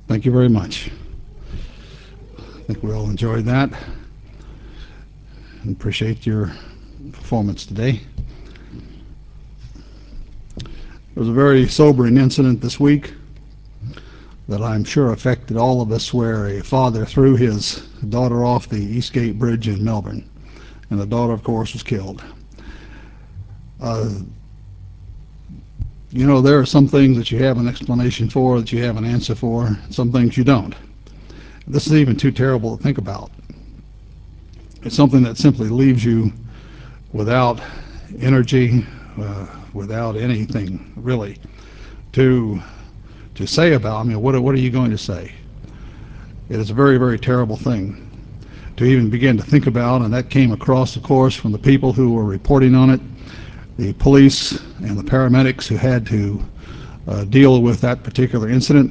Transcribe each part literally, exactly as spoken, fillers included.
Thank you very much. I think we all enjoyed that and appreciate your performance today. There was a very sobering incident this week that I'm sure affected all of us, where a father threw his daughter off the Eastgate Bridge in Melbourne, and the daughter, of course, was killed. Uh, you know, there are some things that you have an explanation for, that you have an answer for, some things you don't. This is even too terrible to think about. It's something that simply leaves you without energy, uh, without anything really to to say about. I mean, what what are you going to say? It is a very, very terrible thing to even begin to think about, and that came across, of course, from the people who were reporting on it, the police and the paramedics who had to uh, deal with that particular incident.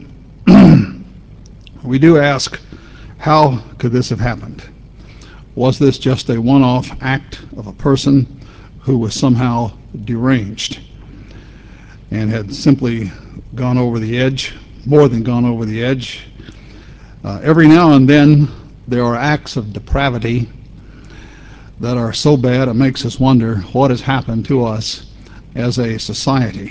We do ask, how could this have happened? Was this just a one-off act of a person who was somehow deranged and had simply gone over the edge, more than gone over the edge? Uh, every now and then there are acts of depravity that are so bad it makes us wonder what has happened to us as a society.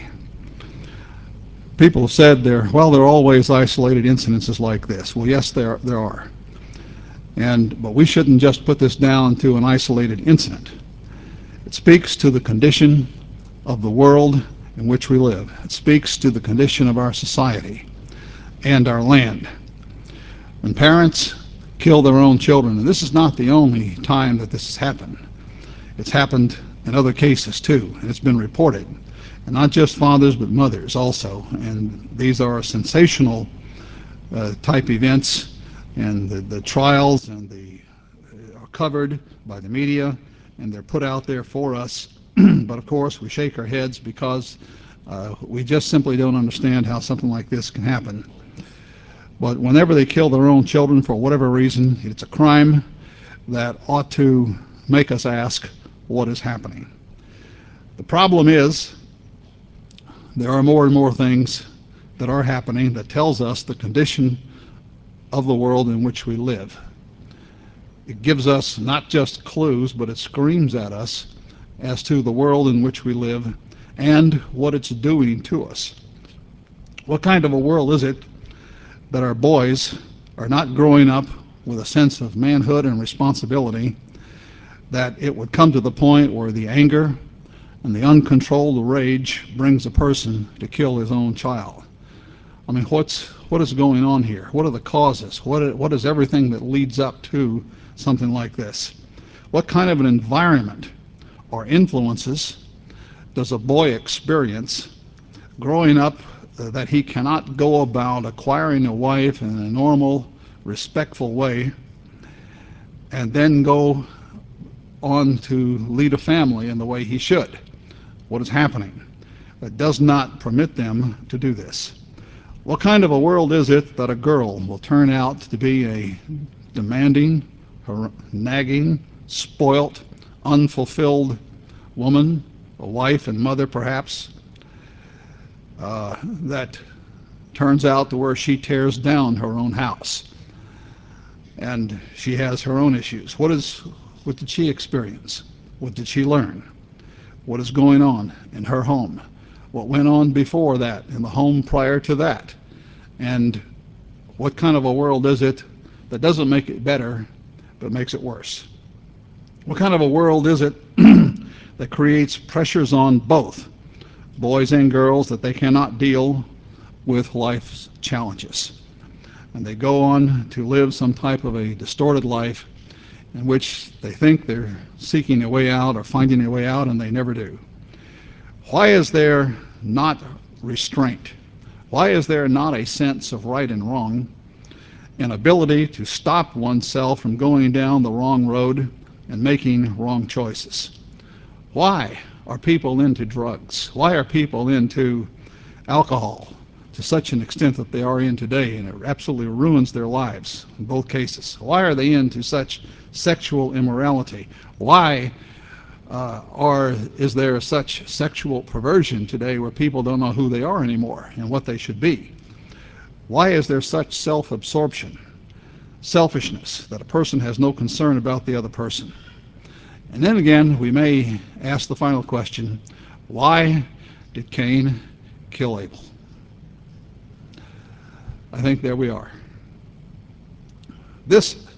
People have said there, well, there are always isolated incidences like this. Well, yes, there there are. And but we shouldn't just put this down to an isolated incident. It speaks to the condition of the world in which we live. It speaks to the condition of our society and our land. When parents kill their own children, and this is not the only time that this has happened. It's happened in other cases too, and it's been reported. And not just fathers, but mothers also. And these are sensational uh, type events, and the, the trials and the uh, are covered by the media, and they're put out there for us. But of course, we shake our heads because uh, we just simply don't understand how something like this can happen. But whenever they kill their own children for whatever reason, it's a crime that ought to make us ask what is happening. The problem is there are more and more things that are happening that tells us the condition of the world in which we live. It gives us not just clues, but it screams at us as to the world in which we live and what it's doing to us. What kind of a world is it that our boys are not growing up with a sense of manhood and responsibility, that it would come to the point where the anger and the uncontrolled rage brings a person to kill his own child? I mean, what's what is going on here? What are the causes? What what is everything that leads up to something like this? What kind of an environment or influences does a boy experience growing up uh, that he cannot go about acquiring a wife in a normal, respectful way, and then go on to lead a family in the way he should? What is happening that does not permit them to do this? What kind of a world is it that a girl will turn out to be a demanding, nagging, spoilt, unfulfilled woman, a wife and mother perhaps, uh, that turns out to where she tears down her own house and she has her own issues? What is what did she experience? What did she learn? What is going on in her home? What went on before that, in the home prior to that? And what kind of a world is it that doesn't make it better, but makes it worse? What kind of a world is it that creates pressures on both boys and girls that they cannot deal with life's challenges? And they go on to live some type of a distorted life in which they think they're seeking a way out or finding a way out, and they never do. Why is there not restraint? Why is there not a sense of right and wrong, an ability to stop oneself from going down the wrong road and making wrong choices? Why are people into drugs? Why are people into alcohol to such an extent that they are in today, and it absolutely ruins their lives in both cases? Why are they into such sexual immorality? Why uh, are is there such sexual perversion today where people don't know who they are anymore and what they should be? Why is there such self-absorption, selfishness, that a person has no concern about the other person? And then again, we may ask the final question, why did Cain kill Abel? I think there we are. This,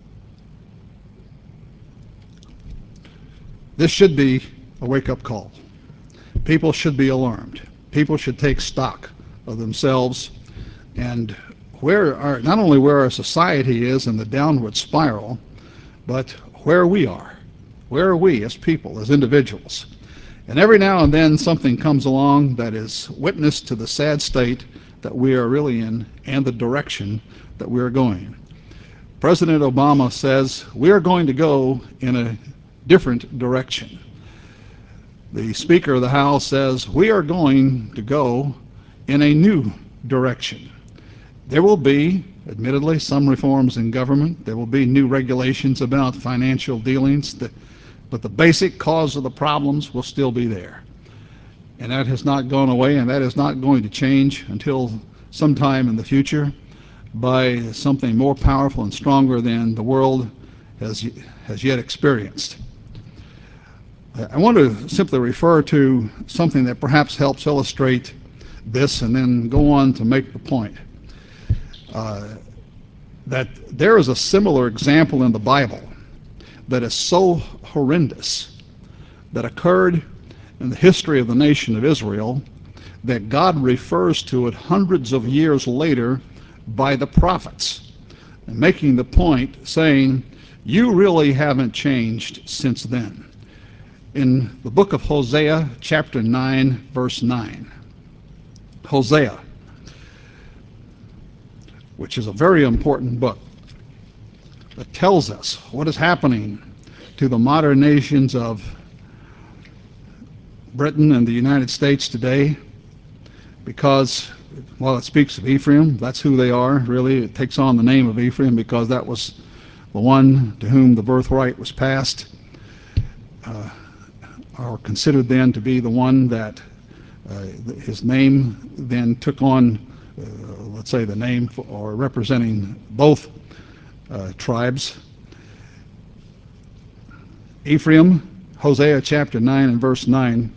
this should be a wake-up call. People should be alarmed. People should take stock of themselves and where our, not only where our society is in the downward spiral, but where we are. Where are we as people, as individuals? And every now and then something comes along that is witness to the sad state that we are really in and the direction that we are going. President Obama says we are going to go in a different direction. The Speaker of the House says we are going to go in a new direction. There will be, admittedly, some reforms in government. There will be new regulations about financial dealings, that, but the basic cause of the problems will still be there. And that has not gone away, and that is not going to change until sometime in the future by something more powerful and stronger than the world has, has yet experienced. I want to simply refer to something that perhaps helps illustrate this and then go on to make the point. Uh, that there is a similar example in the Bible that is so horrendous that occurred in the history of the nation of Israel that God refers to it hundreds of years later by the prophets, and making the point saying, you really haven't changed since then. In the book of Hosea, chapter nine, verse nine. Hosea, which is a very important book that tells us what is happening to the modern nations of Britain and the United States today, because while it speaks of Ephraim, that's who they are, really. It takes on the name of Ephraim because that was the one to whom the birthright was passed, uh, or considered then to be the one that uh, his name then took on, uh, let's say, the name for, or representing both uh, tribes. Ephraim, Hosea chapter nine and verse nine,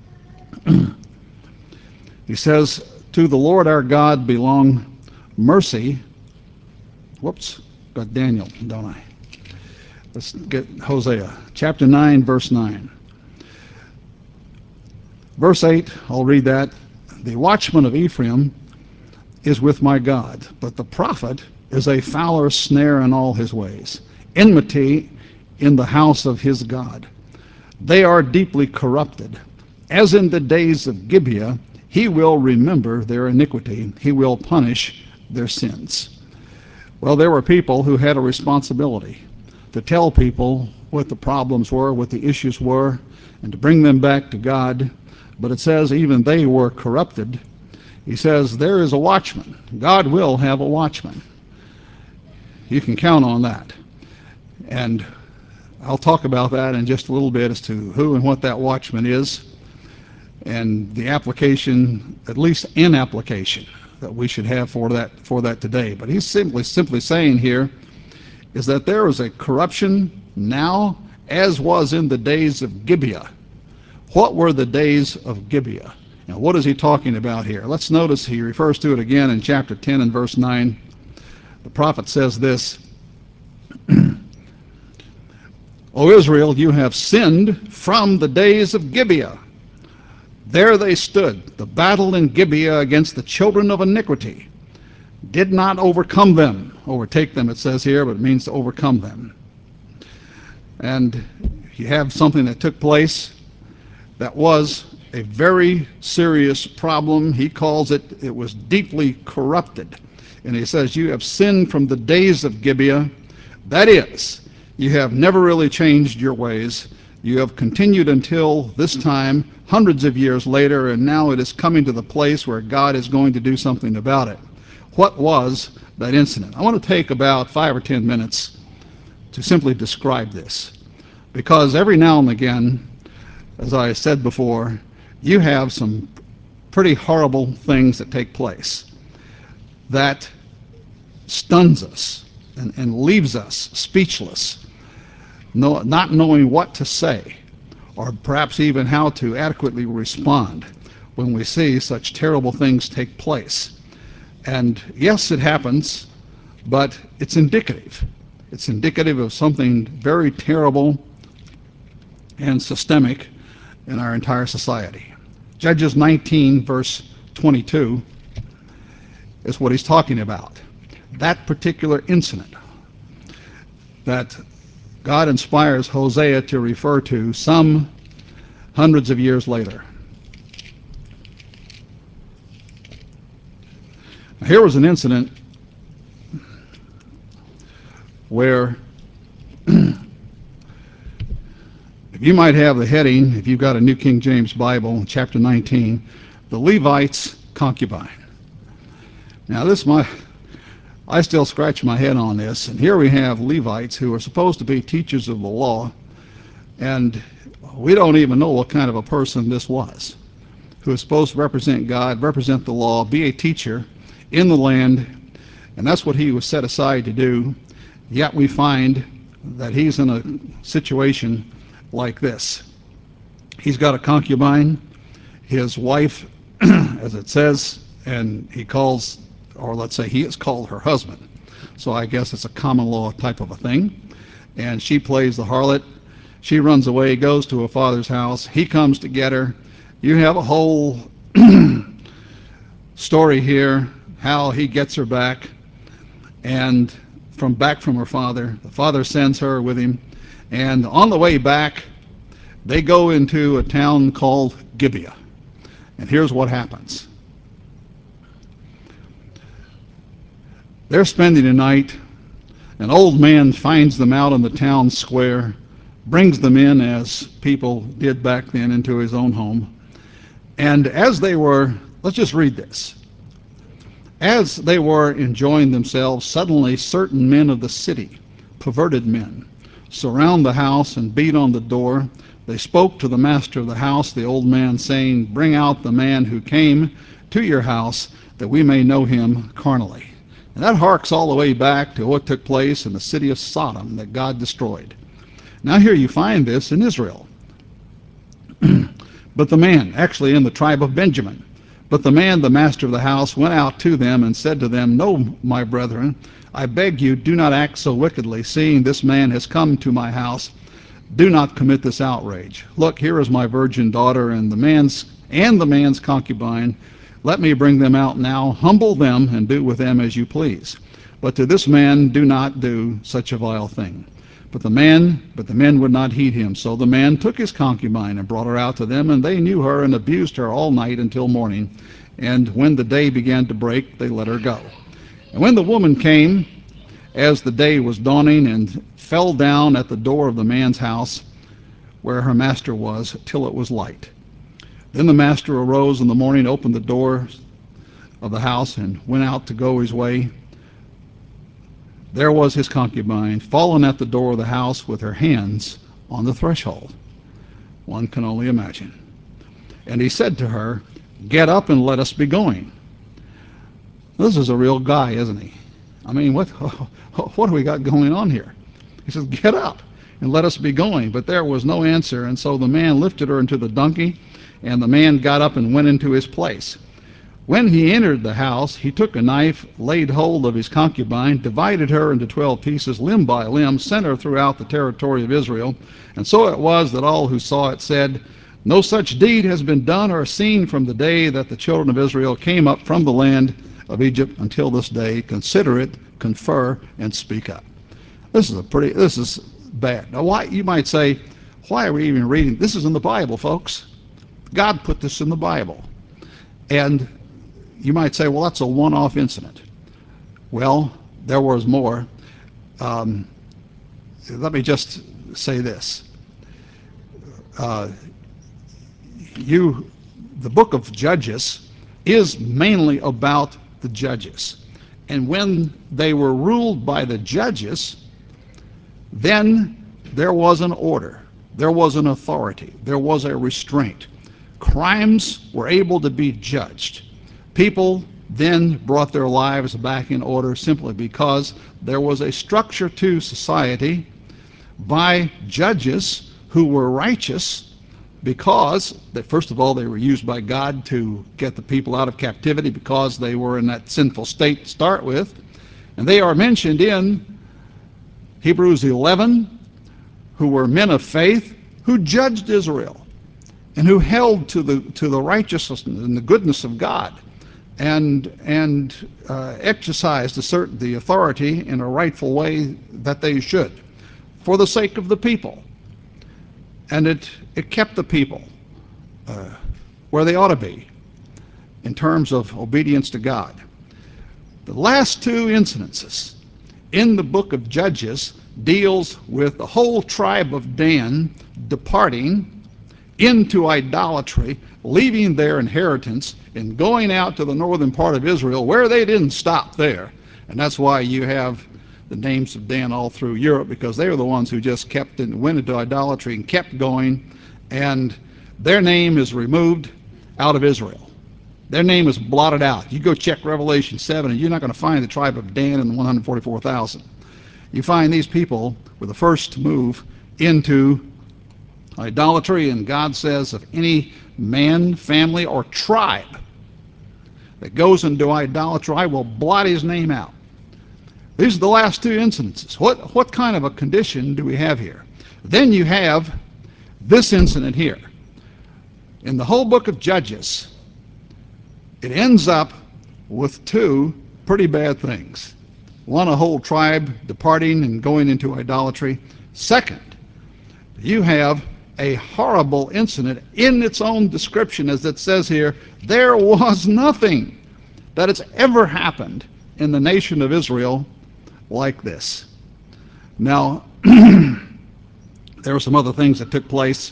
he says, to the Lord our God belong mercy. Whoops, got Daniel, don't I? Let's get Hosea chapter nine, verse nine. Verse eight, I'll read that. The watchman of Ephraim is with my God, but the prophet is a fowler's snare in all his ways, enmity in the house of his God. They are deeply corrupted. As in the days of Gibeah, he will remember their iniquity. He will punish their sins. Well, there were people who had a responsibility to tell people what the problems were, what the issues were, and to bring them back to God. But it says even they were corrupted. He says there is a watchman. God will have a watchman. You can count on that. And I'll talk about that in just a little bit as to who and what that watchman is, and the application, at least in application, that we should have for that for that today. But he's simply simply saying here is that there is a corruption now as was in the days of Gibeah. What were the days of Gibeah? Now, what is he talking about here? Let's notice he refers to it again in chapter ten and verse nine. The prophet says this, O Israel, you have sinned from the days of Gibeah. There they stood, the battle in Gibeah against the children of iniquity. Did not overcome them. Overtake them, it says here, but it means to overcome them. And you have something that took place that was a very serious problem. He calls it, it was deeply corrupted. And he says, you have sinned from the days of Gibeah. That is, you have never really changed your ways. You have continued until this time, hundreds of years later, and now it is coming to the place where God is going to do something about it. What was that incident? I want to take about five or ten minutes to simply describe this, because every now and again, as I said before, you have some pretty horrible things that take place. that stuns us and, and leaves us speechless, no, not knowing what to say, or perhaps even how to adequately respond when we see such terrible things take place. And yes, it happens, but it's indicative. It's indicative of something very terrible and systemic in our entire society. Judges nineteen, verse twenty-two, is what he's talking about. That particular incident that God inspires Hosea to refer to some hundreds of years later. Now, here was an incident where if you might have the heading, if you've got a New King James Bible, chapter nineteen, the Levite's concubine. Now this my, I still scratch my head on this, and here we have Levites who are supposed to be teachers of the law, and we don't even know what kind of a person this was, who is supposed to represent God, represent the law, be a teacher in the land, and that's what he was set aside to do. Yet we find that he's in a situation like this. He's got a concubine, his wife, as it says, and he calls, or let's say he is called her husband. So I guess it's a common law type of a thing. And she plays the harlot. She runs away, goes to her father's house. He comes to get her. You have a whole story here, how he gets her back, and from back from her father. The father sends her with him. And on the way back, they go into a town called Gibeah. And here's what happens. They're spending the night. An old man finds them out in the town square, brings them in as people did back then into his own home. And as they were, let's just read this. As they were enjoying themselves, suddenly certain men of the city, perverted men, surround the house and beat on the door. They spoke to the master of the house, the old man, saying, "Bring out the man who came to your house, that we may know him carnally." And that harks all the way back to what took place in the city of Sodom that God destroyed. Now here you find this in Israel. But the man, actually in the tribe of Benjamin, but the man, the master of the house, went out to them and said to them, "No, my brethren, I beg you, do not act so wickedly, seeing this man has come to my house. Do not commit this outrage. Look, here is my virgin daughter and the man's and the man's concubine. Let me bring them out now, humble them, and do with them as you please. But to this man do not do such a vile thing." But the man, but the men would not heed him. So the man took his concubine and brought her out to them, and they knew her and abused her all night until morning. And when the day began to break, they let her go. And when the woman came, as the day was dawning, and fell down at the door of the man's house, where her master was, till it was light. Then the master arose in the morning, opened the door of the house, and went out to go his way. There was his concubine, fallen at the door of the house with her hands on the threshold. One can only imagine. And he said to her, "Get up and let us be going." This is a real guy, isn't he? I mean, what, what do we got going on here? He says, "Get up and let us be going." But there was no answer, and so the man lifted her into the donkey, and the man got up and went into his place. When he entered the house, he took a knife, laid hold of his concubine, divided her into twelve pieces, limb by limb, sent her throughout the territory of Israel. And so it was that all who saw it said, "No such deed has been done or seen from the day that the children of Israel came up from the land of Egypt until this day. Consider it, confer, and speak up." This is a pretty, this is bad. Now, why, you might say, why are we even reading? This is in the Bible, folks. God put this in the Bible. And you might say, well, that's a one-off incident. Well, there was more. Um, let me just say this. Uh, you, the book of Judges is mainly about the judges. And when they were ruled by the judges, then there was an order. There was an authority. There was a restraint. Crimes were able to be judged. People then brought their lives back in order simply because there was a structure to society by judges who were righteous, because that first of all they were used by God to get the people out of captivity because they were in that sinful state to start with. And they are mentioned in Hebrews eleven, who were men of faith who judged Israel and who held to the to the righteousness and the goodness of God, and and uh, exercised a certain the authority in a rightful way that they should, for the sake of the people. And it it kept the people uh, where they ought to be in terms of obedience to God. The last two incidences in the book of Judges deals with the whole tribe of Dan departing into idolatry, leaving their inheritance and going out to the northern part of Israel, where they didn't stop there. And that's why you have the names of Dan all through Europe, because they were the ones who just kept and went into idolatry and kept going, and their name is removed out of Israel. Their name is blotted out. You go check Revelation seven, and you're not going to find the tribe of Dan in the one hundred forty-four thousand. You find these people were the first to move into idolatry, and God says of any man, family, or tribe that goes into idolatry, I will blot his name out. These are the last two incidences. What, what kind of a condition do we have here? Then you have this incident here. In the whole book of Judges, it ends up with two pretty bad things. One, a whole tribe departing and going into idolatry. Second, you have a horrible incident in its own description, as it says here, there was nothing that has ever happened in the nation of Israel like this. Now, there were some other things that took place.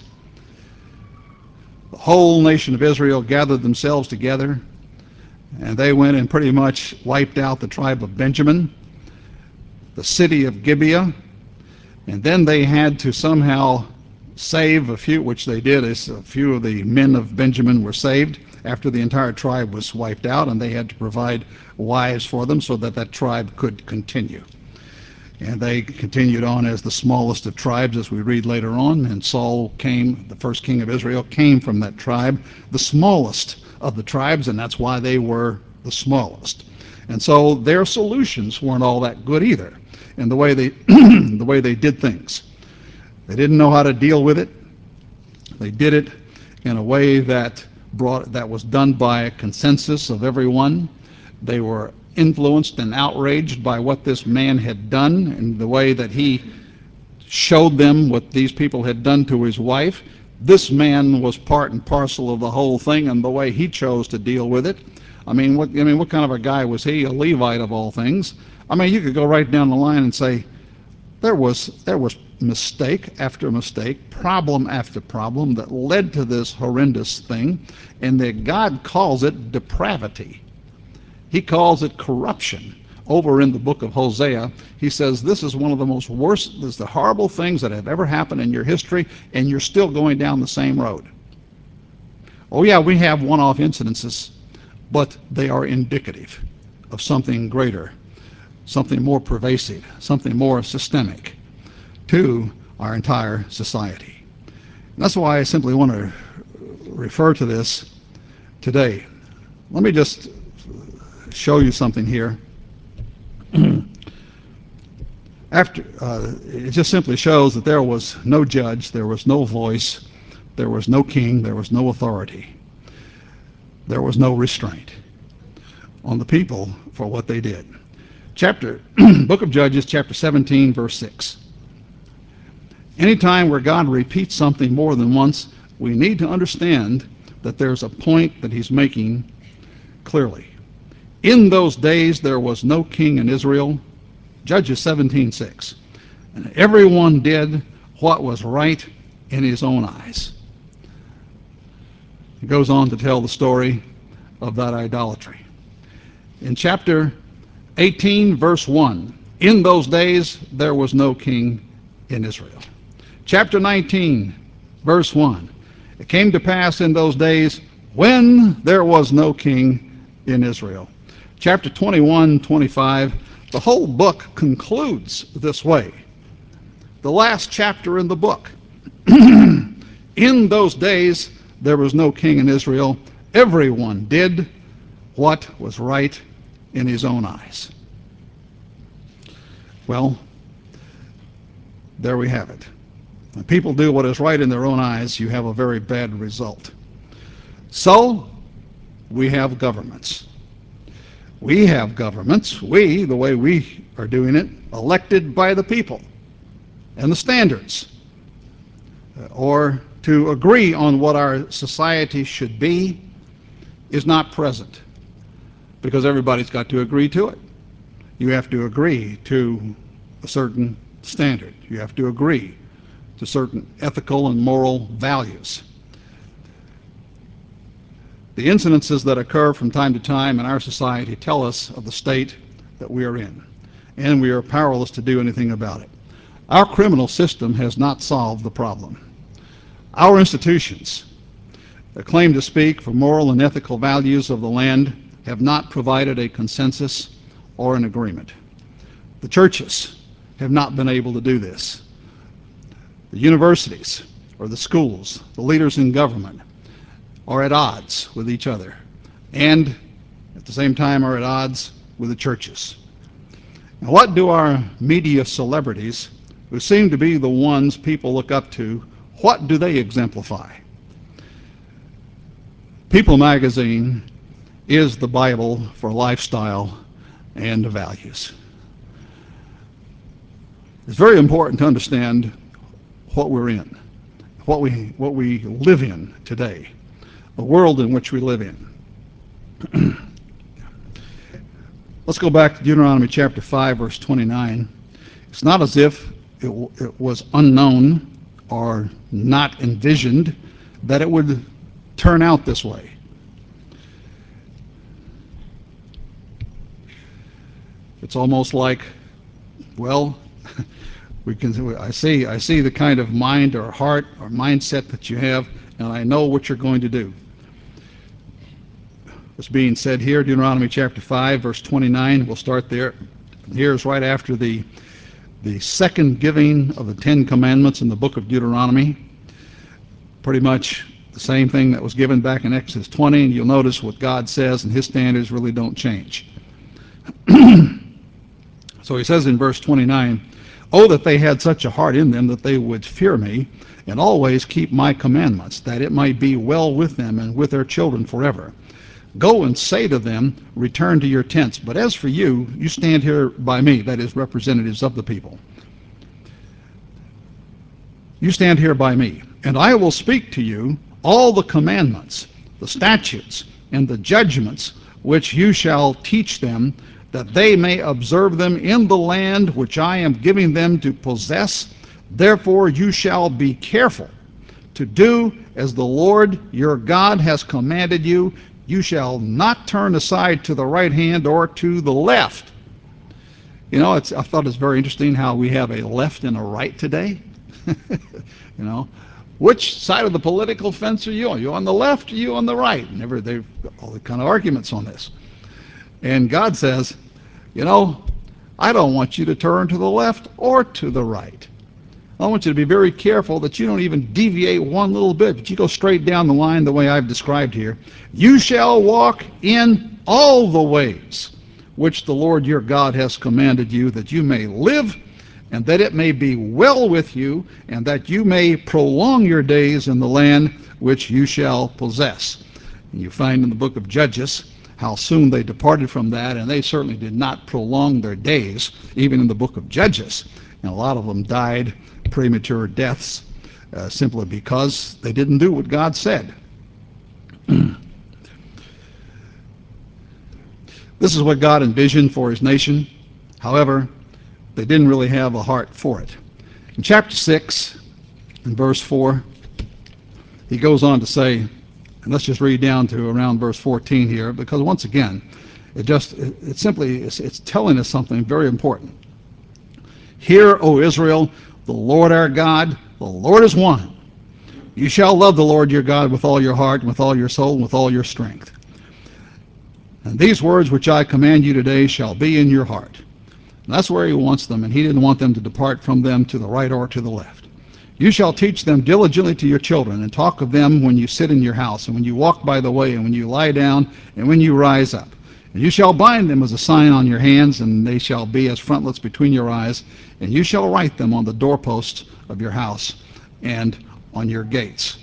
The whole nation of Israel gathered themselves together, and they went and pretty much wiped out the tribe of Benjamin, the city of Gibeah, and then they had to somehow save a few, which they did. Is a few of the men of Benjamin were saved after the entire tribe was wiped out, and they had to provide wives for them so that that tribe could continue. And they continued on as the smallest of tribes, as we read later on, and Saul came, the first king of Israel, came from that tribe, the smallest of the tribes, and that's why they were the smallest. And so their solutions weren't all that good either in the way they the way they did things. They didn't know how to deal with it. They did it in a way that brought that was done by a consensus of everyone. They were influenced and outraged by what this man had done and the way that he showed them what these people had done to his wife. This man was part and parcel of the whole thing, and the way he chose to deal with it. I mean, what I mean, what kind of a guy was he? A Levite of all things. I mean, you could go right down the line and say there was there was mistake after mistake, problem after problem that led to this horrendous thing, and that God calls it depravity. He calls it corruption. Over in the book of Hosea, he says this is one of the most worst, this is the horrible things that have ever happened in your history, and you're still going down the same road. Oh yeah, we have one-off incidences, but they are indicative of something greater, something more pervasive, something more systemic to our entire society. And that's why I simply want to refer to this today. Let me just show you something here. After uh, it just simply shows that there was no judge, there was no voice, there was no king, there was no authority, there was no restraint on the people for what they did. Chapter Book of Judges, chapter seventeen, verse six. Anytime where God repeats something more than once, we need to understand that there's a point that he's making clearly. In those days there was no king in Israel. Judges seventeen six. And everyone did what was right in his own eyes. He goes on to tell the story of that idolatry. In chapter eighteen, verse one, in those days there was no king in Israel. Chapter nineteen, verse one, it came to pass in those days when there was no king in Israel. Chapter twenty-one, twenty-five, the whole book concludes this way. The last chapter in the book. In those days there was no king in Israel. Everyone did what was right in his own eyes. Well, there we have it. When people do what is right in their own eyes, you have a very bad result. So, we have governments. We have governments, we, the way we are doing it, elected by the people and the standards, or to agree on what our society should be, is not present, because everybody's got to agree to it. You have to agree to a certain standard. You have to agree to certain ethical and moral values. The incidences that occur from time to time in our society tell us of the state that we are in, and we are powerless to do anything about it. Our criminal system has not solved the problem. Our institutions that claim to speak for moral and ethical values of the land have not provided a consensus or an agreement. The churches have not been able to do this. The universities or the schools, the leaders in government, are at odds with each other, and at the same time are at odds with the churches. Now, what do our media celebrities, who seem to be the ones people look up to, what do they exemplify? People magazine is the Bible for lifestyle and values. It's very important to understand what we're in, what we, what we live in today, the world in which we live in. Let's go back to Deuteronomy chapter five, verse twenty-nine. It's not as if it, it was unknown or not envisioned that it would turn out this way. It's almost like, well, we can. I see. I see the kind of mind or heart or mindset that you have, and I know what you're going to do. What's being said here, Deuteronomy chapter five, verse twenty-nine. We'll start there. Here's right after the the second giving of the Ten Commandments in the book of Deuteronomy. Pretty much the same thing that was given back in Exodus twenty, and you'll notice what God says, and His standards really don't change. So He says in verse twenty-nine, "Oh, that they had such a heart in them that they would fear me, and always keep my commandments, that it might be well with them and with their children forever. Go and say to them, return to your tents. But as for you, you stand here by me," that is, representatives of the people. "You stand here by me, and I will speak to you all the commandments, the statutes, and the judgments which you shall teach them, that they may observe them in the land which I am giving them to possess. Therefore you shall be careful to do as the Lord your God has commanded you. You shall not turn aside to the right hand or to the left." You know, it's, I thought it's very interesting how we have a left and a right today. You know, which side of the political fence are you on? Are you on the left or are you on the right? And ever, they've got all the kind of arguments on this. And God says, you know, I don't want you to turn to the left or to the right. I want you to be very careful that you don't even deviate one little bit, but you go straight down the line the way I've described here. You shall walk in all the ways which the Lord your God has commanded you, that you may live, and that it may be well with you, and that you may prolong your days in the land which you shall possess. And you find in the book of Judges how soon they departed from that, and they certainly did not prolong their days, even in the book of Judges. And a lot of them died premature deaths uh, simply because they didn't do what God said. This is what God envisioned for His nation. However, they didn't really have a heart for it. In chapter six, in verse four, he goes on to say, and let's just read down to around verse fourteen here, because once again, it just, it, it simply, it's, it's telling us something very important. "Hear, O Israel, the Lord our God, the Lord is one. You shall love the Lord your God with all your heart, and with all your soul, and with all your strength." And these words which I command you today shall be in your heart. And that's where he wants them, and he didn't want them to depart from them to the right or to the left. You shall teach them diligently to your children, and talk of them when you sit in your house, and when you walk by the way, and when you lie down, and when you rise up. And you shall bind them as a sign on your hands, and they shall be as frontlets between your eyes, and you shall write them on the doorposts of your house and on your gates.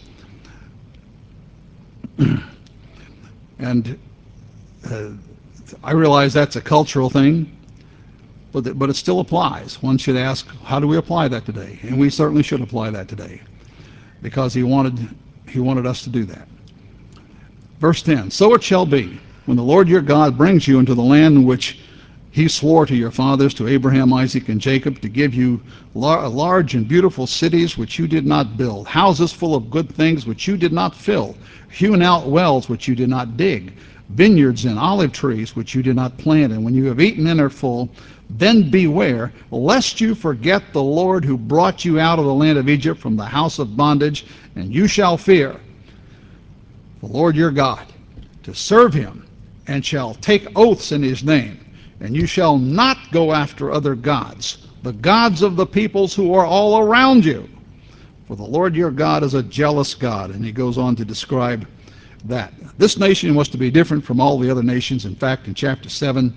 And uh, I realize that's a cultural thing, but, th- but it still applies. One should ask, how do we apply that today? And we certainly should apply that today, because he wanted, he wanted us to do that. Verse ten, so it shall be, when the Lord your God brings you into the land in which he swore to your fathers, to Abraham, Isaac, and Jacob, to give you lar- large and beautiful cities which you did not build, houses full of good things which you did not fill, hewn out wells which you did not dig, vineyards and olive trees which you did not plant, and when you have eaten and are full, then beware, lest you forget the Lord who brought you out of the land of Egypt from the house of bondage, and you shall fear the Lord your God, to serve him, and shall take oaths in his name. And you shall not go after other gods, the gods of the peoples who are all around you. For the Lord your God is a jealous God. And he goes on to describe that. This nation was to be different from all the other nations. In fact, in chapter seven,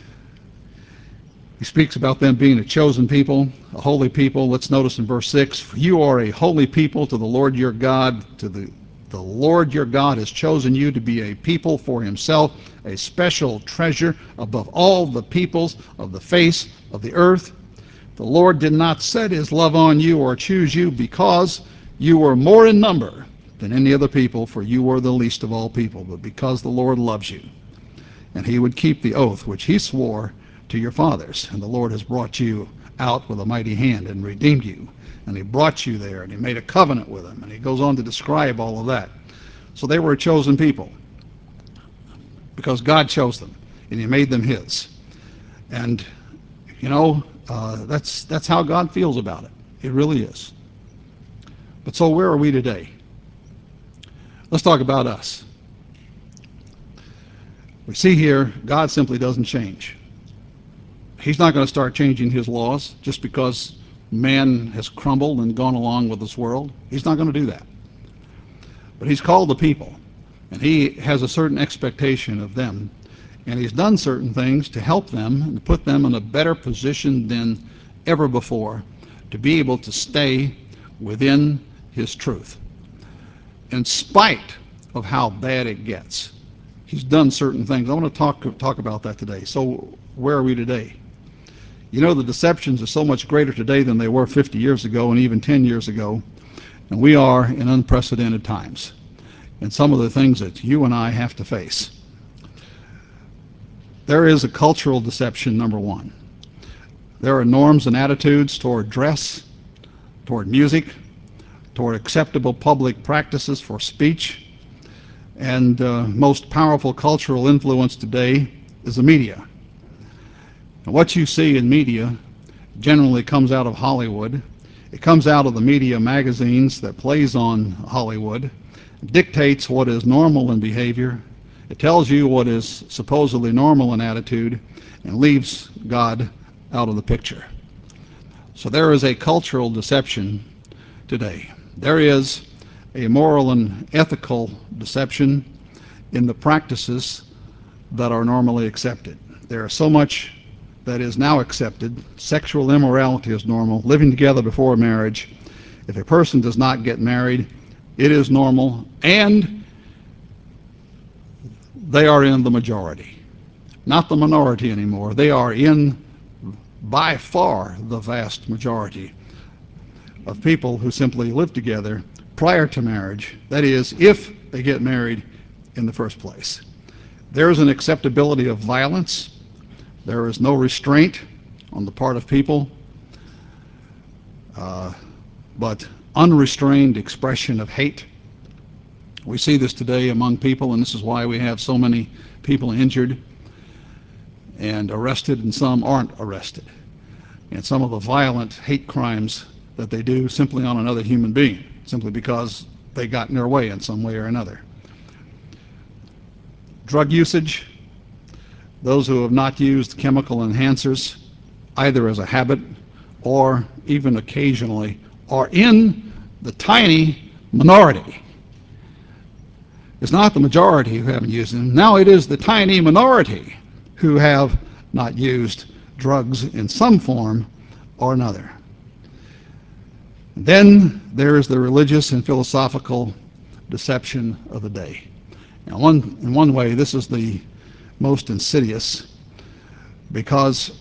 he speaks about them being a chosen people, a holy people. Let's notice in verse six, for you are a holy people to the Lord your God. To the, the Lord your God has chosen you to be a people for himself, a special treasure above all the peoples of the face of the earth. The Lord did not set his love on you or choose you because you were more in number than any other people, for you were the least of all people, but because the Lord loves you, and he would keep the oath which he swore to your fathers. And the Lord has brought you out with a mighty hand and redeemed you, and he brought you there, and he made a covenant with them, and he goes on to describe all of that. So they were a chosen people because God chose them, and he made them his. And you know, uh, that's that's how God feels about it. It really is. But so where are we today? Let's talk about us. We see here, God simply doesn't change. He's not going to start changing his laws just because man has crumbled and gone along with this world. He's not going to do that. But he's called the people, and he has a certain expectation of them, and he's done certain things to help them and to put them in a better position than ever before to be able to stay within his truth. In spite of how bad it gets, he's done certain things. I want to talk talk about that today. So where are we today? You know, the deceptions are so much greater today than they were fifty years ago and even ten years ago, and we are in unprecedented times, and some of the things that you and I have to face. There is a cultural deception, number one. There are norms and attitudes toward dress, toward music, toward acceptable public practices for speech, and uh, most powerful cultural influence today is the media. And what you see in media generally comes out of Hollywood. It comes out of the media magazines that plays on Hollywood. It dictates what is normal in behavior. It tells you what is supposedly normal in attitude and leaves God out of the picture. So there is a cultural deception today. There is a moral and ethical deception in the practices that are normally accepted. There is so much that is now accepted. Sexual immorality is normal. Living together before marriage. If a person does not get married, it is normal, and they are in the majority. Not the minority anymore. They are in, by far, the vast majority of people who simply live together prior to marriage. That is, if they get married in the first place. There is an acceptability of violence. There is no restraint on the part of people, uh, but unrestrained expression of hate. We see this today among people, and this is why we have so many people injured and arrested, and some aren't arrested. And some of the violent hate crimes that they do simply on another human being, simply because they got in their way in some way or another. Drug usage, those who have not used chemical enhancers, either as a habit or even occasionally, are in the tiny minority. It's not the majority who haven't used them. Now it is the tiny minority who have not used drugs in some form or another. Then there is the religious and philosophical deception of the day. Now, one, in one way, this is the most insidious, because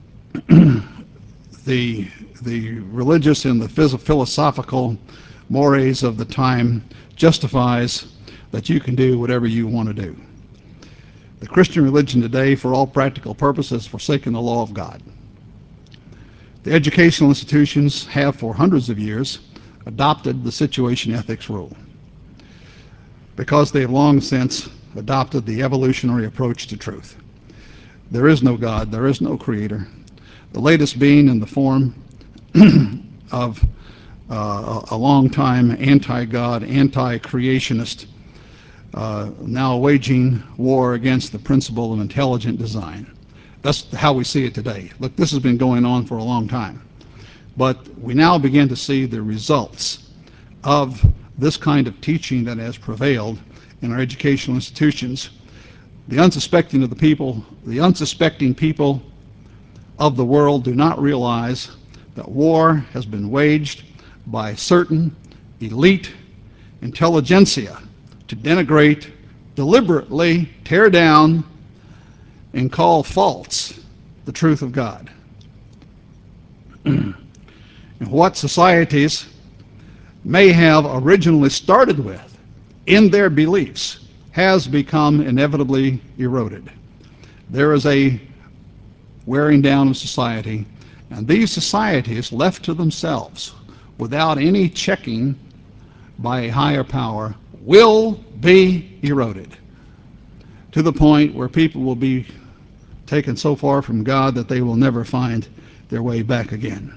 the, the religious and the philosophical mores of the time justifies that you can do whatever you want to do. The Christian religion today, for all practical purposes, has forsaken the law of God. The educational institutions have, for hundreds of years, adopted the situation ethics rule, because they have long since adopted the evolutionary approach to truth. There is no God, there is no creator. The latest being in the form of uh, a long-time anti-God, anti-creationist, uh, now waging war against the principle of intelligent design. That's how we see it today. Look, this has been going on for a long time. But we now begin to see the results of this kind of teaching that has prevailed in our educational institutions. The unsuspecting of the people, the unsuspecting people of the world do not realize that war has been waged by certain elite intelligentsia to denigrate, deliberately tear down, and call false the truth of God. And what societies may have originally started with in their beliefs has become inevitably eroded. There is a wearing down of society, and these societies, left to themselves without any checking by a higher power, will be eroded to the point where people will be taken so far from God that they will never find their way back again.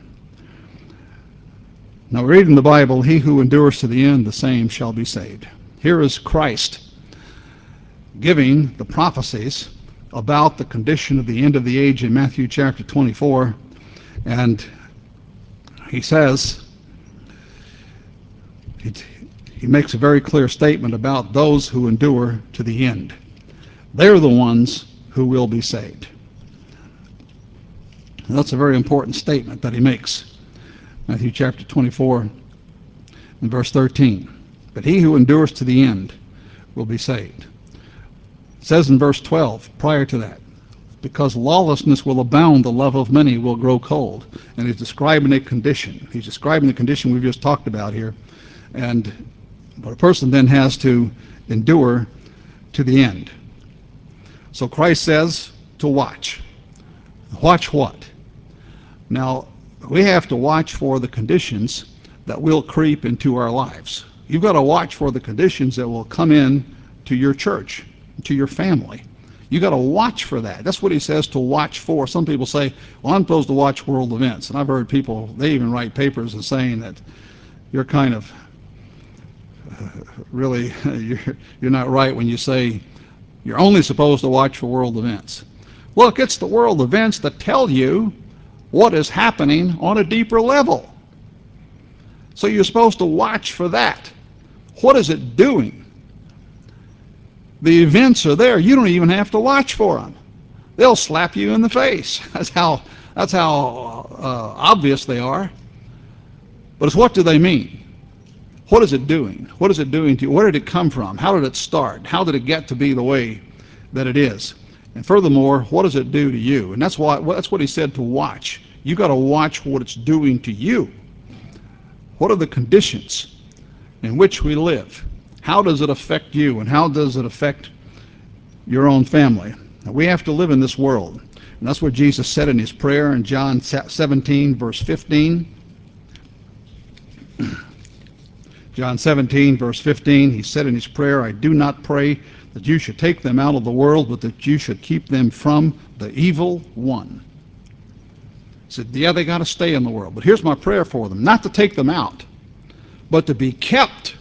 Now, we read in the Bible, he who endures to the end, the same shall be saved. Here is Christ giving the prophecies about the condition of the end of the age in Matthew chapter twenty-four, and he says, he, he makes a very clear statement about those who endure to the end. They're the ones who will be saved. And that's a very important statement that he makes. Matthew chapter twenty-four and verse thirteen. But he who endures to the end will be saved. It says in verse twelve, prior to that, because lawlessness will abound, the love of many will grow cold. And he's describing a condition. He's describing the condition we've just talked about here. And but a person then has to endure to the end. So Christ says to watch. Watch what? Now, we have to watch for the conditions that will creep into our lives. You've got to watch for the conditions that will come in to your church, to your family. You've got to watch for that. That's what he says to watch for. Some people say, well, I'm supposed to watch world events. And I've heard people, they even write papers and saying that you're kind of, uh, really, you're, you're not right when you say you're only supposed to watch for world events. Look, it's the world events that tell you what is happening on a deeper level. So you're supposed to watch for that. What is it doing? The events are there. You don't even have to watch for them. They'll slap you in the face. That's how, that's how uh, obvious they are. But it's what do they mean? What is it doing? What is it doing to you? Where did it come from? How did it start? How did it get to be the way that it is? And furthermore, what does it do to you? And that's why that's what he said to watch. You got to watch what it's doing to you. What are the conditions in which we live? How does it affect you, and how does it affect your own family? Now, we have to live in this world, and that's what Jesus said in his prayer in John seventeen, verse fifteen. John seventeen, verse fifteen, he said in his prayer, I do not pray that you should take them out of the world, but that you should keep them from the evil one. He said, yeah, they got to stay in the world, but here's my prayer for them, not to take them out, but to be kept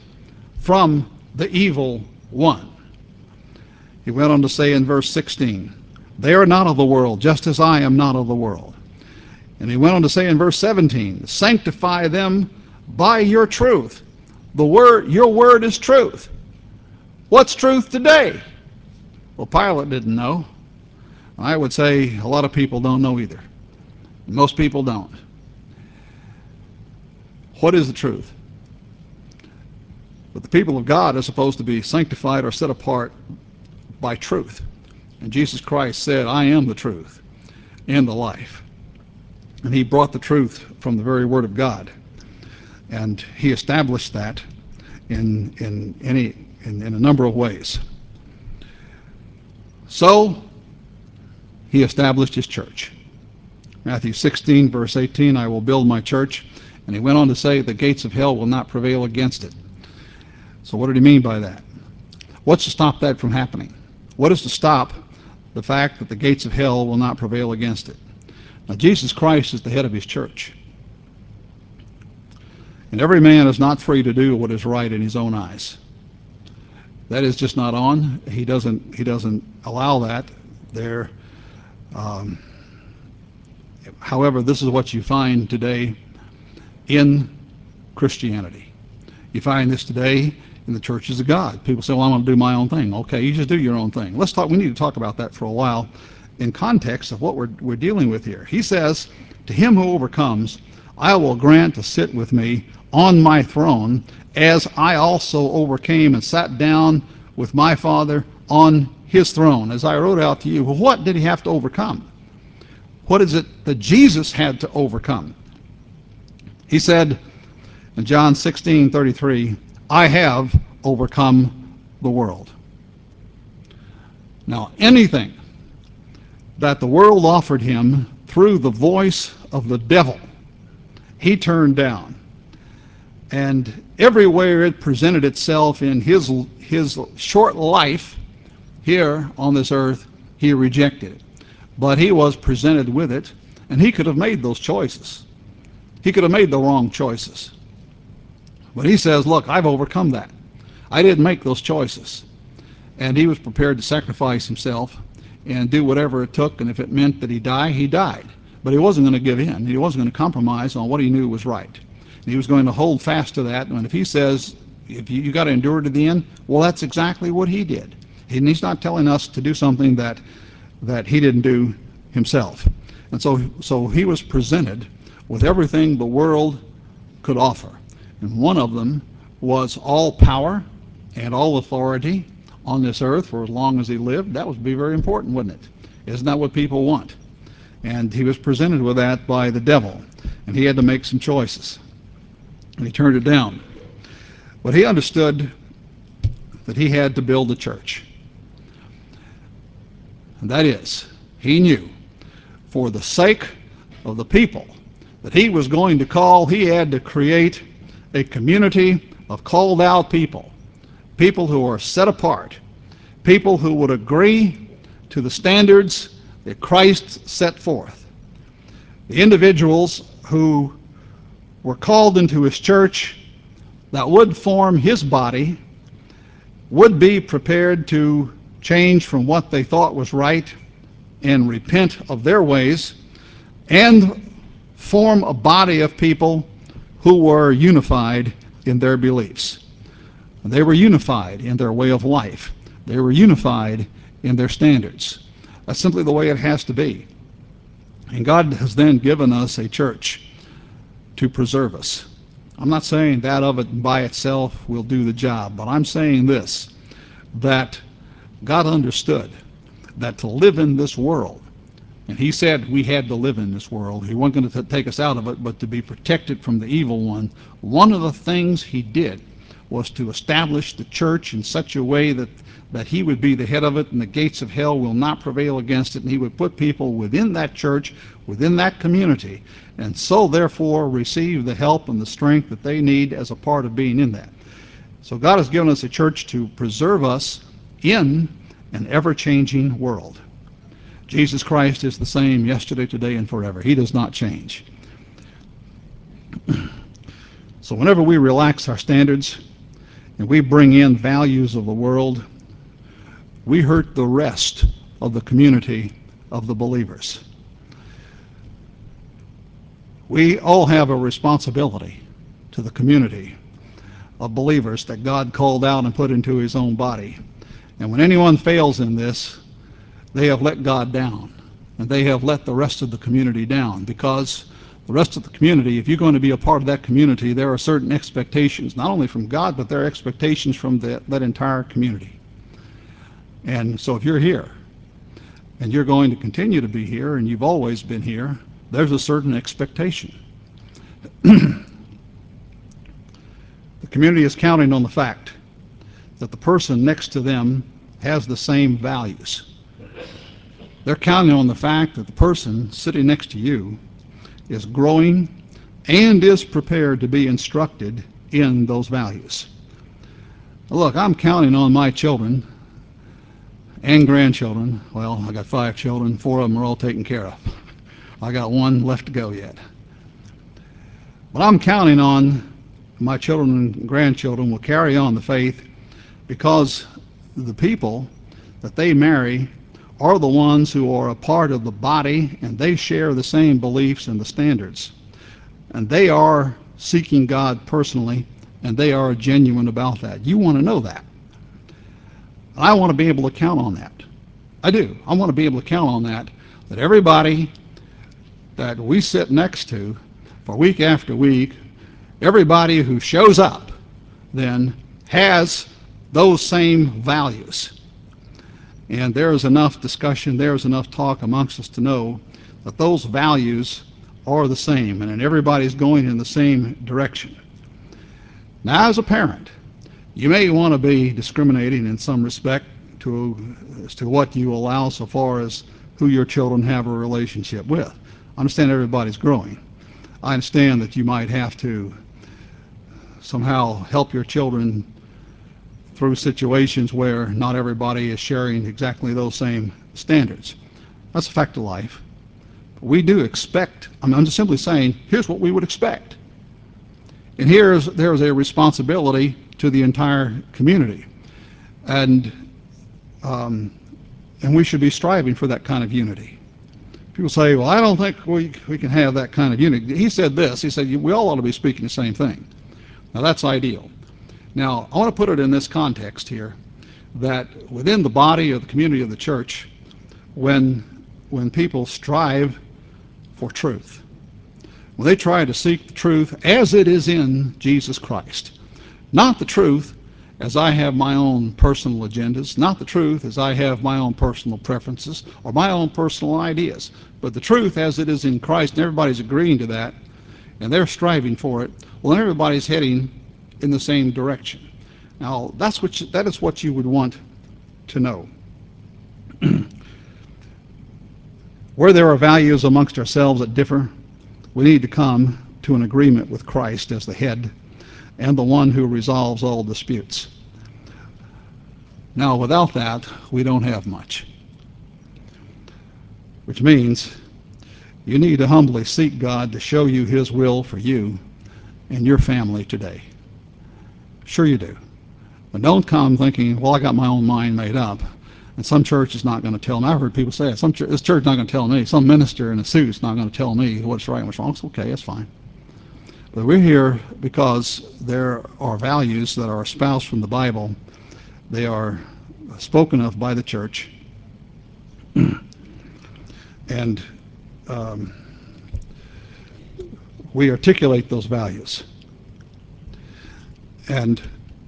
from the evil one. He went on to say in verse sixteen, They are not of the world, just as I am not of the world. And he went on to say in verse seventeen, sanctify them by your truth. The word, your word is truth. What's truth today? Well, Pilate didn't know. I would say a lot of people don't know either. Most people don't. What is the truth? But the people of God are supposed to be sanctified or set apart by truth. And Jesus Christ said, I am the truth and the life. And he brought the truth from the very Word of God. And he established that in, in, any, in, in a number of ways. So, he established his church. Matthew sixteen, verse eighteen, I will build my church. And he went on to say, the gates of hell will not prevail against it. So what did he mean by that? What's to stop that from happening? What is to stop the fact that the gates of hell will not prevail against it? Now, Jesus Christ is the head of his church. And every man is not free to do what is right in his own eyes. That is just not on. He doesn't, he doesn't allow that there. Um, however, this is what you find today in Christianity. You find this today in the churches of God. People say, well, I'm going to do my own thing. Okay, you just do your own thing. Let's talk, we need to talk about that for a while in context of what we're, we're dealing with here. He says, to him who overcomes, I will grant to sit with me on my throne, as I also overcame and sat down with my Father on his throne. As I wrote out to you, well, what did he have to overcome? What is it that Jesus had to overcome? He said in John sixteen thirty-three, I have overcome the world. Now, anything that the world offered him through the voice of the devil, he turned down. And everywhere it presented itself in his, his short life here on this earth, he rejected it. But he was presented with it, and he could have made those choices. He could have made the wrong choices. But he says, look, I've overcome that. I didn't make those choices. And he was prepared to sacrifice himself and do whatever it took, and if it meant that he die, he died. But he wasn't going to give in. He wasn't going to compromise on what he knew was right. And he was going to hold fast to that, and if he says, if you, you got to endure to the end, well, that's exactly what he did. And he's not telling us to do something that, that he didn't do himself. And so, so he was presented with everything the world could offer. And one of them was all power and all authority on this earth for as long as he lived. That would be very important, wouldn't it? Isn't that what people want? And he was presented with that by the devil, and he had to make some choices. And he turned it down. But he understood that he had to build a church. And that is, he knew for the sake of the people that he was going to call, he had to create a community of called out people, people who are set apart, people who would agree to the standards that Christ set forth. The individuals who were called into his church that would form his body would be prepared to change from what they thought was right and repent of their ways and form a body of people who were unified in their beliefs. They were unified in their way of life. They were unified in their standards. That's simply the way it has to be. And God has then given us a church to preserve us. I'm not saying that of it by itself will do the job, but I'm saying this, that God understood that to live in this world, and he said we had to live in this world. He wasn't going to take us out of it, but to be protected from the evil one. One of the things he did was to establish the church in such a way that, that he would be the head of it, and the gates of hell will not prevail against it, and he would put people within that church, within that community, and so therefore receive the help and the strength that they need as a part of being in that. So God has given us a church to preserve us in an ever-changing world. Jesus Christ is the same yesterday, today, and forever. He does not change. So whenever we relax our standards and we bring in values of the world, we hurt the rest of the community of the believers. We all have a responsibility to the community of believers that God called out and put into his own body. And when anyone fails in this, they have let God down, and they have let the rest of the community down, because the rest of the community, if you're going to be a part of that community, there are certain expectations, not only from God, but there are expectations from the, that entire community. And so if you're here, and you're going to continue to be here, and you've always been here, there's a certain expectation. The community is counting on the fact that the person next to them has the same values. They're counting on the fact that the person sitting next to you is growing and is prepared to be instructed in those values. Look, I'm counting on my children and grandchildren. Well, I got five children, four of them are all taken care of. I got one left to go yet. But I'm counting on my children and grandchildren will carry on the faith, because the people that they marry are the ones who are a part of the body, and they share the same beliefs and the standards. And they are seeking God personally, and they are genuine about that. You want to know that. I want to be able to count on that. I do. I want to be able to count on that, that everybody that we sit next to for week after week, everybody who shows up then has those same values. And there is enough discussion, there is enough talk amongst us to know that those values are the same, and everybody's going in the same direction. Now, as a parent, you may want to be discriminating in some respect to, as to what you allow so far as who your children have a relationship with. I understand everybody's growing. I understand that you might have to somehow help your children through situations where not everybody is sharing exactly those same standards. That's a fact of life. But we do expect, I mean, I'm just simply saying, here's what we would expect. And here's, there's a responsibility to the entire community. And, um, and we should be striving for that kind of unity. People say, well, I don't think we, we can have that kind of unity. He said this, he said, we all ought to be speaking the same thing. Now, that's ideal. Now, I want to put it in this context here, that within the body of the community of the church, when, when people strive for truth, when they try to seek the truth as it is in Jesus Christ, not the truth as I have my own personal agendas, not the truth as I have my own personal preferences or my own personal ideas, but the truth as it is in Christ, and everybody's agreeing to that, and they're striving for it, well, everybody's heading in the same direction. Now, that's what you, that is what you would want to know. Where there are values amongst ourselves that differ, we need to come to an agreement with Christ as the head and the one who resolves all disputes. Now, without that, we don't have much. Which means you need to humbly seek God to show you his will for you and your family today. Sure you do. But don't come thinking, well, I got my own mind made up, and some church is not going to tell me. I've heard people say it. Some church, this church is not going to tell me. Some minister in a suit is not going to tell me what's right and what's wrong. It's okay, that's fine. But we're here because there are values that are espoused from the Bible. They are spoken of by the church. And um, we articulate those values. And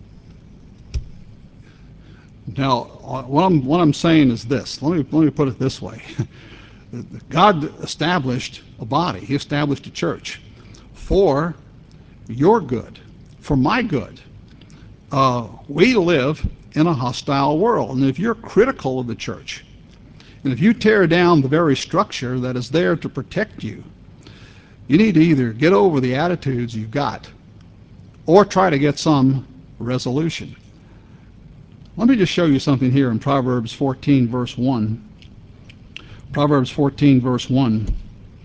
now, what I'm, what I'm saying is this. Let me, let me put it this way. God established a body. He established a church for your good, for my good. Uh, we live in a hostile world, and if you're critical of the church, and if you tear down the very structure that is there to protect you, you need to either get over the attitudes you've got or try to get some resolution. Let me just show you something here in Proverbs fourteen, verse one. Proverbs fourteen, verse one.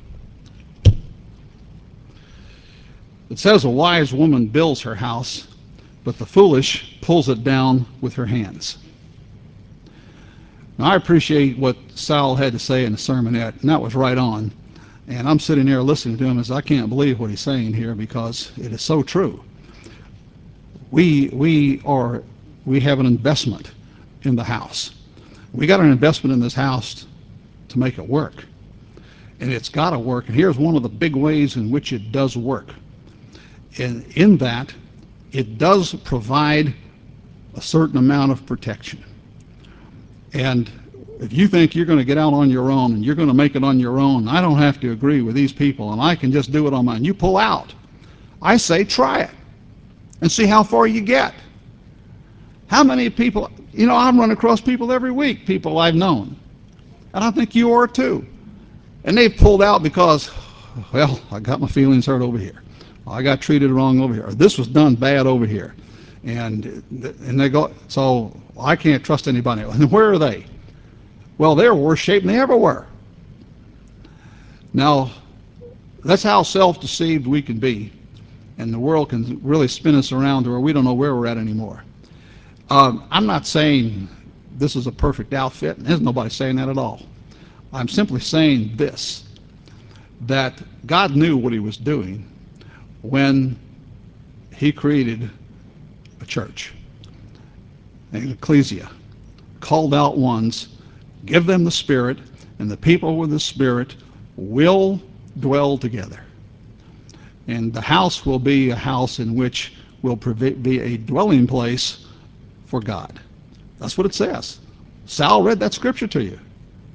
It says, a wise woman builds her house, but the foolish pulls it down with her hands. Now, I appreciate what Sal had to say in the sermonette, and that was right on. And I'm sitting there listening to him as I can't believe what he's saying here, because it is so true. We we are we have an investment in the house. We got an investment in this house to make it work, and it's got to work. And here's one of the big ways in which it does work. And in that, it does provide a certain amount of protection. And if you think you're going to get out on your own and you're going to make it on your own, I don't have to agree with these people and I can just do it on my own. You pull out. I say try it and see how far you get. How many people, you know, I run across people every week, people I've known, and I think you are too. And they've pulled out because, well, I got my feelings hurt over here. I got treated wrong over here. Or this was done bad over here. And and they go, so I can't trust anybody. And where are they? Well, they're worse shape than they ever were. Now, that's how self-deceived we can be. And the world can really spin us around to where we don't know where we're at anymore. Um, I'm not saying this is a perfect outfit. There's nobody saying that at all. I'm simply saying this, that God knew what he was doing when he created a church, an ecclesia, called out ones, give them the Spirit, and the people with the Spirit will dwell together. And the house will be a house in which will be a dwelling place for God. That's what it says. Sal read that scripture to you.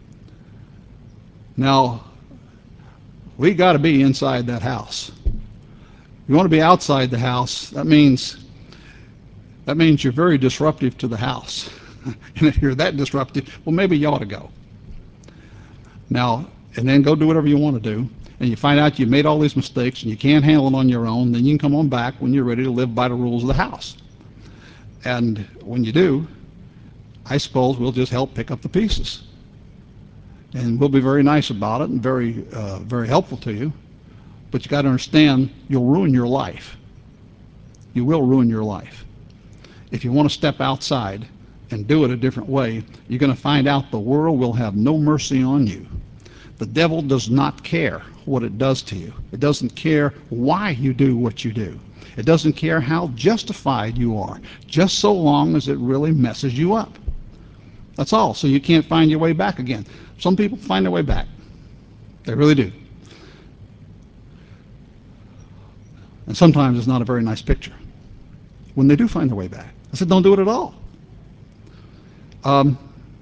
Now, we got to be inside that house. You want to be outside the house, that means that means you're very disruptive to the house. And if you're that disruptive, well, maybe you ought to go. Now, and then go do whatever you want to do, and you find out you made all these mistakes and you can't handle it on your own, then you can come on back when you're ready to live by the rules of the house. And when you do, I suppose we'll just help pick up the pieces. And we'll be very nice about it and very, uh, very helpful to you. But you got to understand, you'll ruin your life. You will ruin your life. If you want to step outside and do it a different way, you're going to find out the world will have no mercy on you. The devil does not care what it does to you. It doesn't care why you do what you do. It doesn't care how justified you are, just so long as it really messes you up. That's all. So you can't find your way back again. Some people find their way back. They really do. And sometimes it's not a very nice picture when they do find their way back. I said, don't do it at all. Um,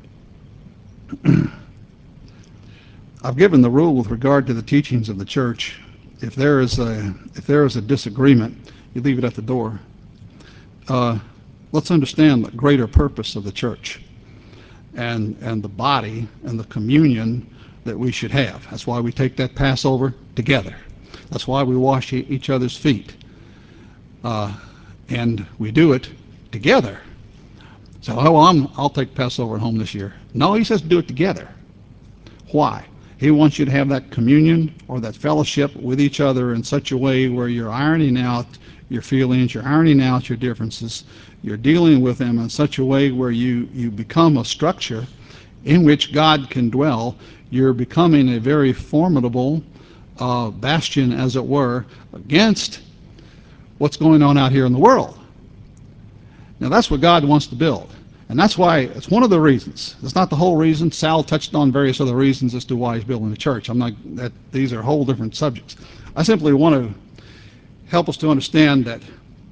I've given the rule with regard to the teachings of the church. If there is a if there is a disagreement, you leave it at the door. Uh, let's understand the greater purpose of the church and and the body and the communion that we should have. That's why we take that Passover together. That's why we wash each other's feet. Uh, and we do it together. So, oh, well, I'm, I'll take Passover at home this year. No, he says do it together. Why? He wants you to have that communion or that fellowship with each other in such a way where you're ironing out your feelings, you're ironing out your differences, you're dealing with them in such a way where you, you become a structure in which God can dwell. You're becoming a very formidable uh, bastion, as it were, against what's going on out here in the world. Now, that's what God wants to build. And that's why, it's one of the reasons. It's not the whole reason. Sal touched on various other reasons as to why he's building the church. I'm not, that, these are whole different subjects. I simply want to help us to understand that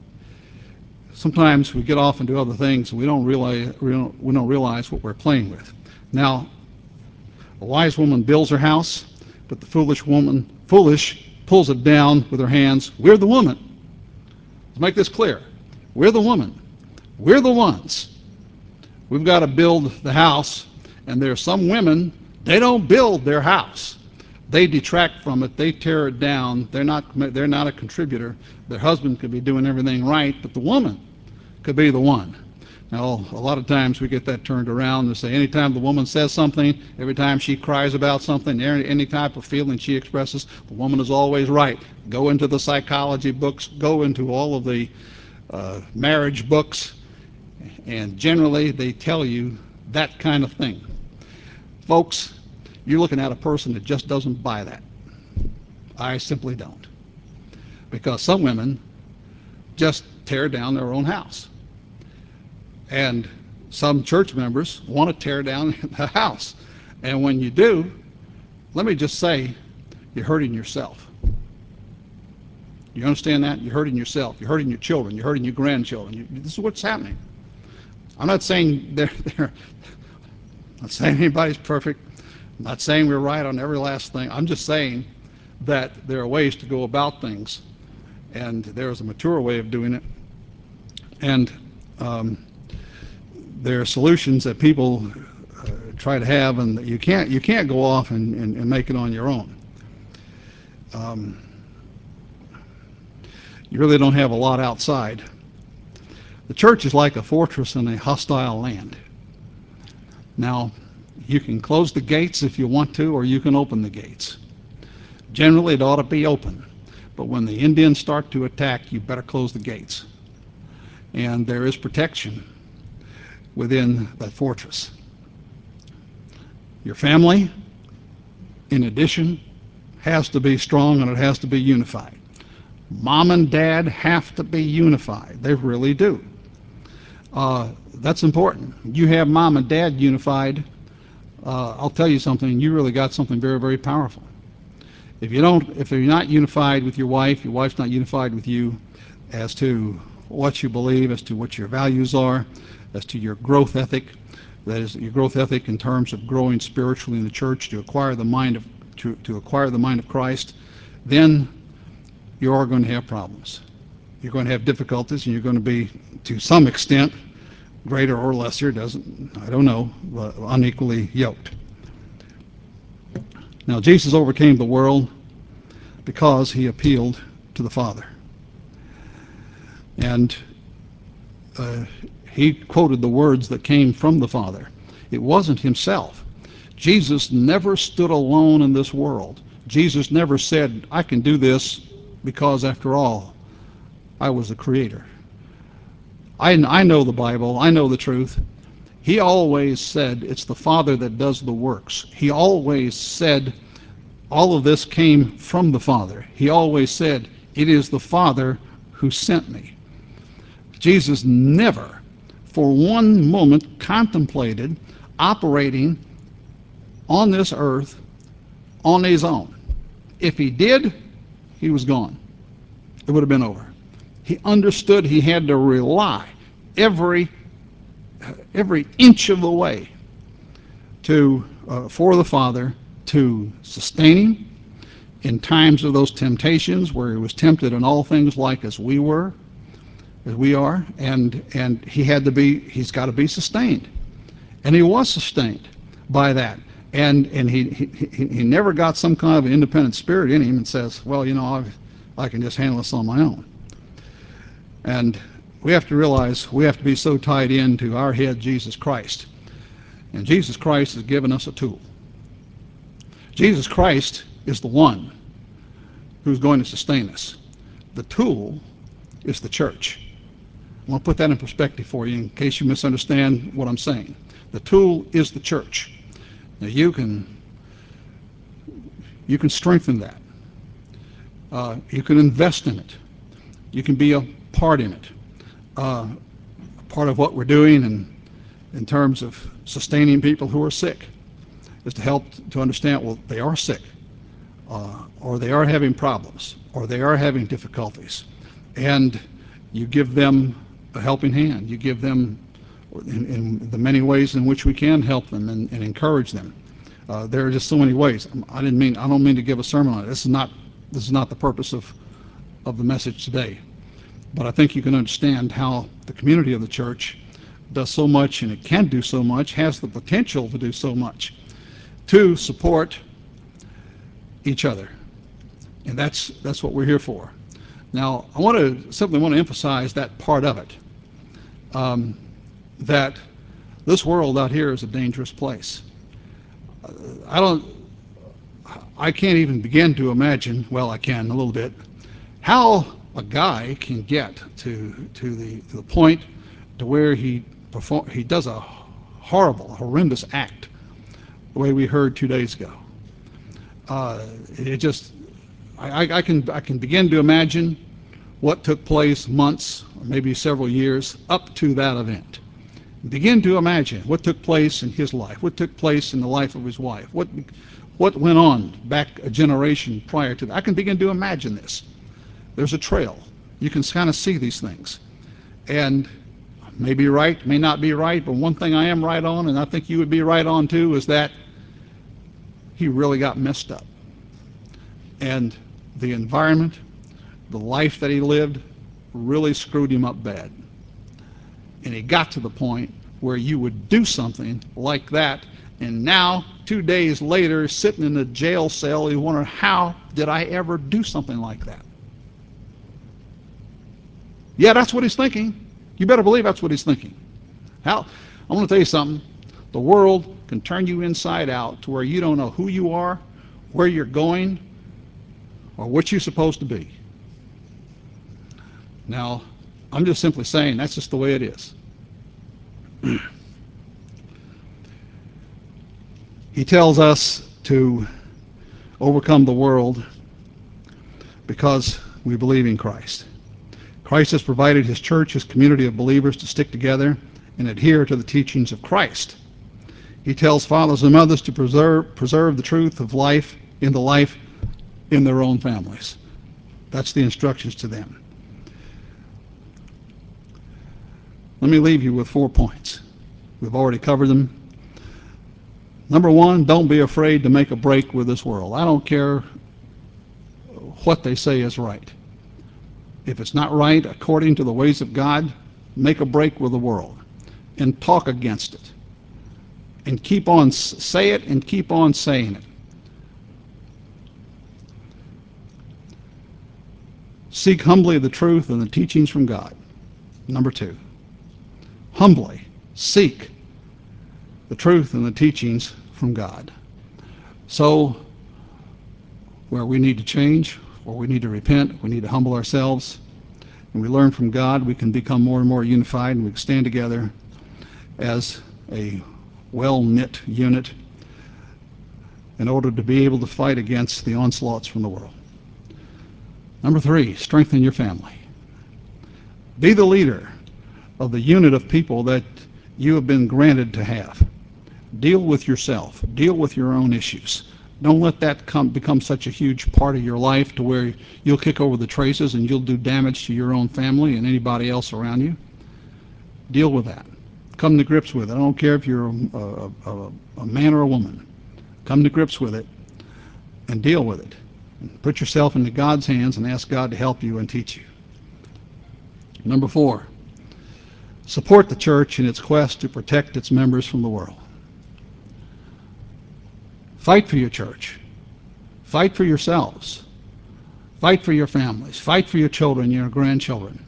sometimes we get off and do other things and we don't realize, we don't, we don't realize what we're playing with. Now, a wise woman builds her house, but the foolish woman, foolish, pulls it down with her hands. We're the woman. Let's make this clear. We're the woman. We're the ones. We've got to build the house, and there are some women, they don't build their house. They detract from it. They tear it down. They're not, they're not a contributor. Their husband could be doing everything right, but the woman could be the one. Now, a lot of times we get that turned around and say anytime the woman says something, every time she cries about something, any type of feeling she expresses, the woman is always right. Go into the psychology books, go into all of the uh, marriage books, and generally they tell you that kind of thing. Folks, you're looking at a person that just doesn't buy that. I simply don't. Because some women just tear down their own house. And some church members want to tear down the house. And when you do, let me just say, you're hurting yourself. You understand that? You're hurting yourself. You're hurting your children. You're hurting your grandchildren. You, this is what's happening. I'm not saying they're, they're I'm not saying anybody's perfect. I'm not saying we're right on every last thing. I'm just saying that there are ways to go about things, and there's a mature way of doing it. And um, there are solutions that people uh, try to have, and you can't you can't go off and, and, and make it on your own. Um, you really don't have a lot outside. The church is like a fortress in a hostile land. Now, you can close the gates if you want to, or you can open the gates. Generally, it ought to be open. But when the Indians start to attack, you better close the gates. And there is protection within that fortress. Your family, in addition, has to be strong, and it has to be unified. Mom and dad have to be unified. They really do. Uh, that's important. You have mom and dad unified, uh, I'll tell you something, you really got something very, very powerful. If you don't, if you're not unified with your wife, your wife's not unified with you as to what you believe, as to what your values are, as to your growth ethic, that is your growth ethic in terms of growing spiritually in the church to acquire the mind of to, to acquire the mind of Christ, then you are going to have problems. You're going to have difficulties, and you're going to be, to some extent, greater or lesser, doesn't I don't know, uh, unequally yoked. Now, Jesus overcame the world because he appealed to the Father. And uh, he quoted the words that came from the Father. It wasn't himself. Jesus never stood alone in this world. Jesus never said, I can do this because, after all, I was the creator. I, I know the Bible. I know the truth. He always said it's the Father that does the works. He always said all of this came from the Father. He always said it is the Father who sent me. Jesus never for one moment contemplated operating on this earth on his own. If he did, he was gone. It would have been over. He understood he had to rely every every inch of the way to uh, for the Father to sustain him in times of those temptations where he was tempted in all things like as we were, as we are, and and he had to be he's got to be sustained, and he was sustained by that. And and he, he he never got some kind of an independent spirit in him and says, well, you know, I've, I can just handle this on my own. And we have to realize we have to be so tied into our head, Jesus Christ. And Jesus Christ has given us a tool. Jesus Christ is the one who's going to sustain us. The tool is the church. I want to put that in perspective for you in case you misunderstand what I'm saying. The tool is the church. Now you can you can strengthen that. Uh, you can invest in it. You can be a part in it. Uh, part of what we're doing in, in terms of sustaining people who are sick is to help to understand, well, they are sick, uh, or they are having problems, or they are having difficulties. And you give them a helping hand. You give them, in, in the many ways in which we can help them and, and encourage them. Uh, there are just so many ways. I didn't mean. I don't mean to give a sermon on it. This is not. This is not the purpose of, of the message today. But I think you can understand how the community of the church does so much, and it can do so much, has the potential to do so much, to support each other. And that's that's what we're here for. Now, I want to simply want to emphasize that part of it. Um, that this world out here is a dangerous place. I don't, I can't even begin to imagine, well, I can a little bit, how a guy can get to to the to the point to where he perform he does a horrible, horrendous act the way we heard two days ago. Uh, it just, I, I can I can begin to imagine what took place months or maybe several years up to that event. Begin to imagine what took place in his life, what took place in the life of his wife, what what went on back a generation prior to that. I can begin to imagine this. There's a trail. You can kind of see these things. And may be right, may not be right, but one thing I am right on, and I think you would be right on too, is that he really got messed up. And the environment, the life that he lived, really screwed him up bad. And he got to the point where you would do something like that, and now, two days later, sitting in a jail cell, you wonder, how did I ever do something like that? Yeah, that's what he's thinking. You better believe that's what he's thinking. How? I'm going to tell you something. The world can turn you inside out to where you don't know who you are, where you're going, or what you're supposed to be. Now, I'm just simply saying that's just the way it is. He tells us to overcome the world because we believe in Christ. Christ has provided his church, his community of believers, to stick together and adhere to the teachings of Christ. He tells fathers and mothers to preserve, preserve the truth of life in the life in their own families. That's the instructions to them. Let me leave you with four points. We've already covered them. Number one, don't be afraid to make a break with this world. I don't care what they say is right. If it's not right according to the ways of God, make a break with the world and talk against it. And keep on, say it and keep on saying it. Seek humbly the truth and the teachings from God. Number two, humbly seek the truth and the teachings from God. So, where we need to change, where we need to repent, we need to humble ourselves, and we learn from God, we can become more and more unified, and we can stand together as a well-knit unit in order to be able to fight against the onslaughts from the world. Number three, strengthen your family. Be the leader of the unit of people that you have been granted to have. Deal with yourself. Deal with your own issues. Don't let that come, become such a huge part of your life to where you'll kick over the traces and you'll do damage to your own family and anybody else around you. Deal with that. Come to grips with it. I don't care if you're a, a, a man or a woman. Come to grips with it and deal with it. Put yourself into God's hands and ask God to help you and teach you. Number four, support the church in its quest to protect its members from the world. Fight for your church. Fight for yourselves. Fight for your families. Fight for your children, your grandchildren.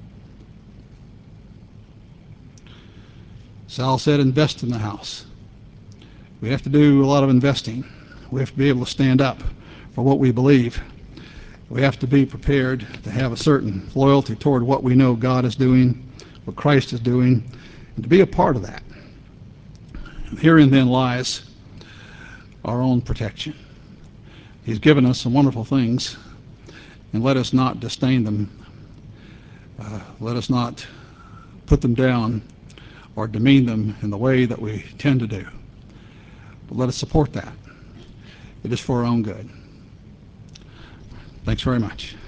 Sal said, invest in the house. We have to do a lot of investing. We have to be able to stand up for what we believe. We have to be prepared to have a certain loyalty toward what we know God is doing, what Christ is doing, and to be a part of that. And herein then lies our own protection. He's given us some wonderful things, and let us not disdain them. Uh, let us not put them down or demean them in the way that we tend to do. But let us support that. It is for our own good. Thanks very much.